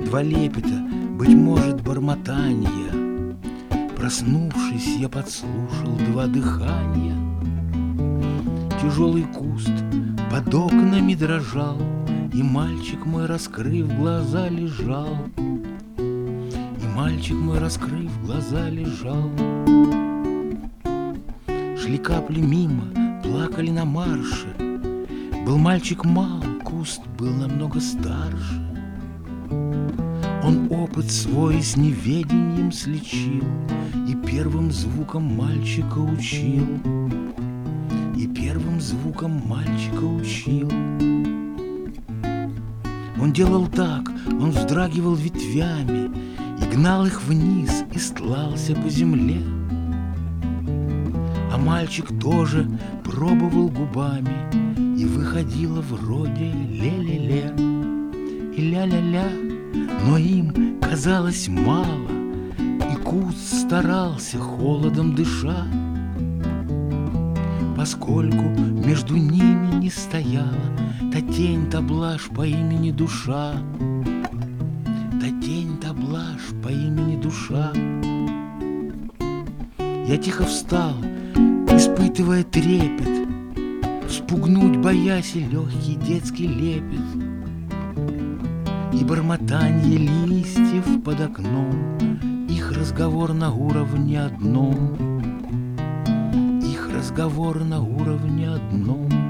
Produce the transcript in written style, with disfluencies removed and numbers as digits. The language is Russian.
два лепета, быть может, бормотанья. Проснувшись, я подслушал два дыхания. Тяжелый куст под окнами дрожал, и мальчик мой, раскрыв глаза, лежал. И мальчик мой, раскрыв глаза, лежал. Шли капли мимо, плакали на марше. Был мальчик мал, куст был намного старше. Он опыт свой с неведением сличил, и первым звуком мальчика учил. И первым звуком мальчика учил. Он делал так, он вздрагивал ветвями и гнал их вниз, и стлался по земле. А мальчик тоже пробовал губами, и выходило вроде ле-ле-ле и ля-ля-ля, но им казалось мало, и куст старался, холодом дыша. Поскольку между ними не стояла та тень, та блажь по имени душа, та тень, та блажь по имени душа. Я тихо встал, испытывая трепет, спугнуть боясь и легкий детский лепет, и бормотанье листьев под окном, их разговор на уровне одном, их разговор на уровне одном.